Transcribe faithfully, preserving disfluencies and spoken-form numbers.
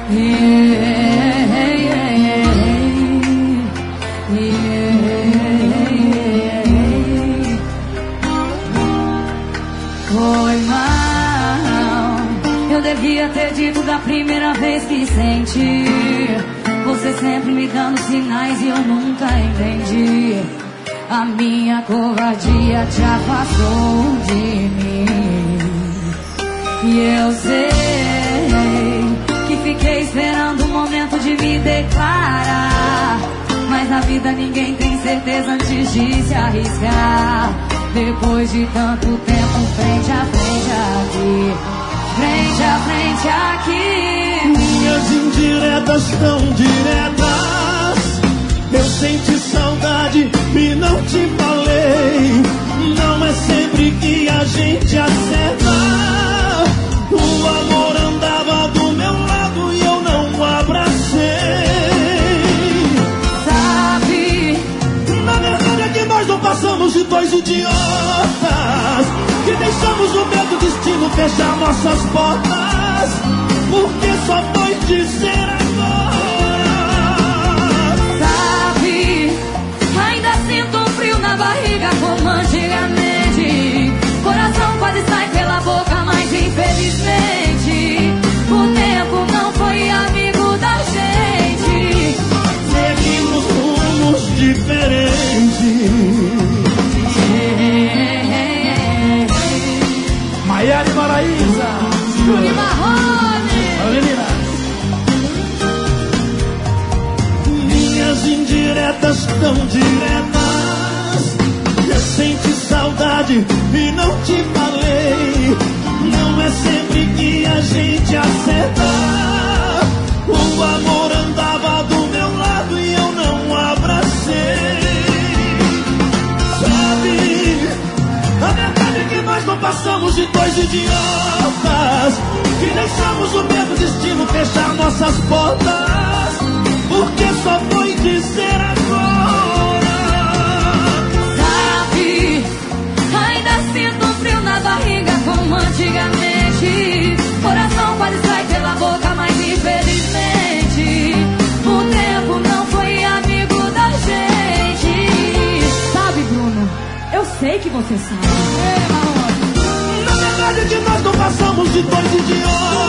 Yeah, yeah, yeah, yeah. Foi mal. Eu devia ter dito da primeira vez que senti. Você sempre me dando sinais e eu nunca entendi. A minha covardia te afastou de mim. E eu sei que fiquei esperando o momento de me declarar, mas na vida ninguém tem certeza antes de se arriscar. Depois de tanto tempo frente a frente aqui, frente a frente aqui. Minhas indiretas tão diretas, eu senti saudade e não te falei. Não é sempre que a gente acerta. O amor andava do meu lado e eu não abracei. Sabe, na verdade é que nós não passamos de dois idiotas que deixamos o medo destino fechar nossas portas, porque só foi dizer agora. Sabe, ainda sinto um frio na barriga como antigamente. Coração quase sai pela boca, mas infelizmente o tempo não foi amigo da gente. Seguimos rumos diferentes. Maiara e Maraísa, Júlio Marrone. Minhas indiretas tão diretas, eu senti saudade e não te falei. Não é sempre que a gente acerta. O amor andava do meu lado e eu não abracei. Sabe, a verdade é que nós não passamos de dois idiotas que deixamos o mesmo destino fechar nossas portas, porque só foi dizer agora. Sabe, ainda sinto um frio na barriga como antigamente. Coração quase sai pela boca, mas infelizmente o tempo não foi amigo da gente. Sabe, Bruno, eu sei que você sabe. Na verdade é que nós não passamos de dois idiotas